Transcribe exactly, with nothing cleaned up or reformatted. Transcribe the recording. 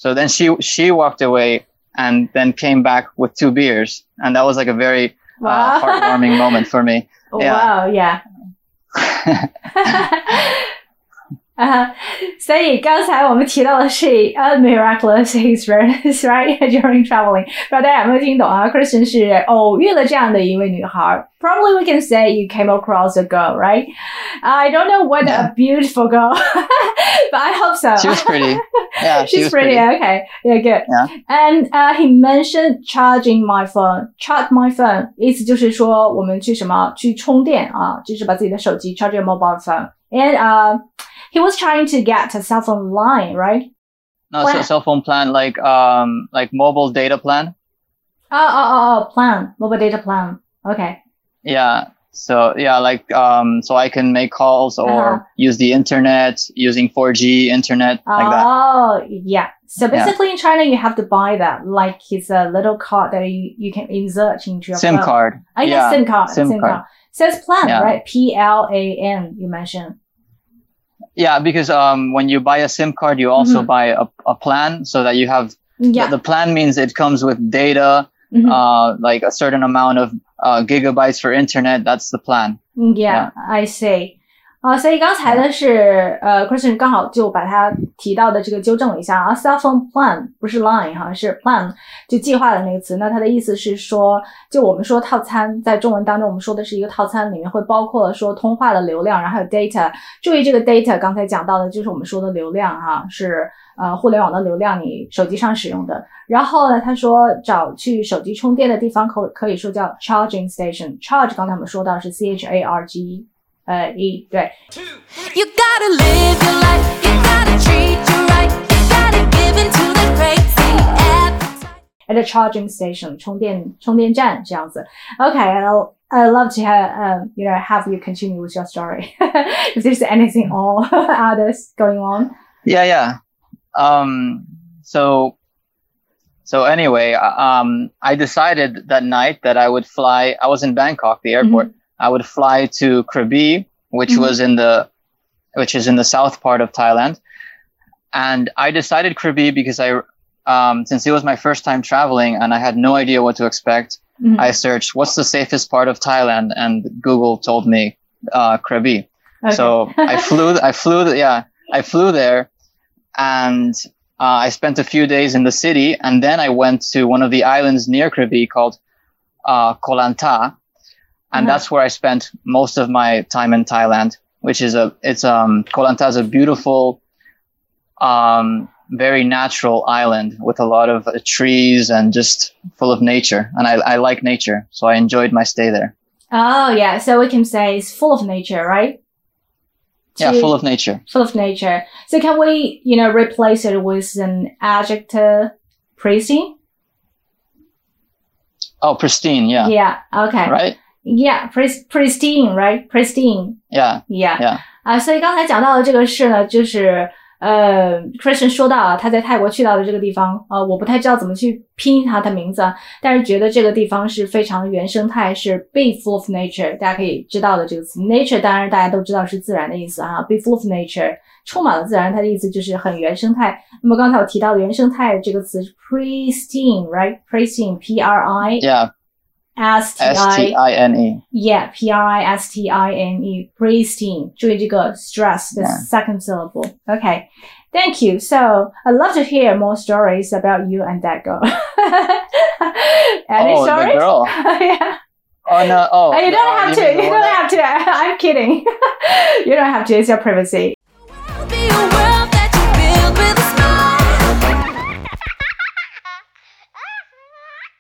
So then she she walked away and then came back with two beers, and that was like a very wow. uh, heartwarming moment for me. Yeah. Wow, yeah. 啊、uh, 所以刚才我们提到的是 a miraculous experience, right? During traveling. 不知道大家有没有听懂啊 Kristen 是偶遇了这样的一位女孩 Probably we can say you came across a girl, right? I don't know what yeah. a beautiful girl, but I hope so. She was pretty. Yeah, she She's was pretty. pretty. Okay, yeah, good. Yeah. And uh, he mentioned charging my phone. Charge my phone 意思就是说我们去什么去充电啊，就是把自己的手机 charge your mobile phone. And uh, he was trying to get a cell phone line, right? No, so cell phone plan, like um, like mobile data plan. Oh, oh, oh, oh, plan, mobile data plan. Okay. Yeah. So yeah, like um, so I can make calls or uh-huh. use the internet using four G internet like that. Oh, yeah. So basically, yeah. in China, you have to buy that. Like it's a little card that you, you can insert into your SIM phone. card. I oh, yeah, SIM card. SIM, SIM card. card. So it's plan, yeah. right? P L A N. You mentioned. Yeah, because um, when you buy a SIM card, you also mm-hmm. buy a, a plan so that you have. Yeah. The, the plan means it comes with data, mm-hmm. uh, like a certain amount of uh, gigabytes for internet. That's the plan. Yeah, yeah. I see. 啊，所以刚才的是呃 ，Kristen 刚好就把他提到的这个纠正了一下啊 ，cell phone plan 不是 line 哈，是 plan 就计划的那个词。那它的意思是说，就我们说套餐，在中文当中我们说的是一个套餐，里面会包括了说通话的流量，然后还有 data。注意这个 data 刚才讲到的就是我们说的流量哈，是呃互联网的流量，你手机上使用的。然后呢，他说找去手机充电的地方可可以说叫 charging station。charge 刚才我们说到是 C H A R G。呃，一对。You gotta live your life, you gotta treat you right, you gotta give into the crazy appetite. At a charging station, 充电充电站这样子。Okay, I'll I love to have um you know have you continue with your story. If there's anything or others going on. Yeah, yeah. Um. So. So anyway, um, I decided that night that I would fly. I was in Bangkok, the airport. Mm-hmm. I would fly to Krabi, which mm-hmm. was in the, which is in the south part of Thailand. And I decided Krabi because I, um, since it was my first time traveling and I had no idea what to expect, mm-hmm. I searched what's the safest part of Thailand, and Google told me, uh, Krabi. Okay. So I flew, I flew, yeah, I flew there, and uh, I spent a few days in the city, and then I went to one of the islands near Krabi called, uh, Koh Lanta. And that's where I spent most of my time in Thailand, which is a, it's, um, Koh Lanta is a beautiful, um, very natural island with a lot of uh, trees and just full of nature. And I, I like nature, so I enjoyed my stay there. Oh, yeah. So we can say it's full of nature, right? Yeah, full of nature. Full of nature. So can we, you know, replace it with an adjective, pristine? Oh, pristine, yeah. Yeah, okay. Right? Yeah, pristine, right? Pristine. Yeah. Yeah. Yeah. 啊，所以刚才讲到的这个事呢，就是呃 ，Kristen 说到啊，他在泰国去到的这个地方，呃，我不太知道怎么去拼它的名字啊，但是觉得这个地方是非常原生态，是 be full of nature， 大家可以知道的这个词 nature， 当然大家都知道是自然的意思啊 ，be full of nature， 充满了自然，它的意思就是很原生态。那么刚才我提到的原生态这个词是 pristine， right? Pristine, P R I. Yeah. S T I N E. Yeah, P R I S T I N E, pristine. 注意这个 stress, the yeah. second syllable. Okay, thank you. So, I'd love to hear more stories about you and that girl. Any oh, stories? The girl. Yeah. Oh, no. Oh, you don't oh, have you to. You don't that... have to. I'm kidding. You don't have to. It's your privacy.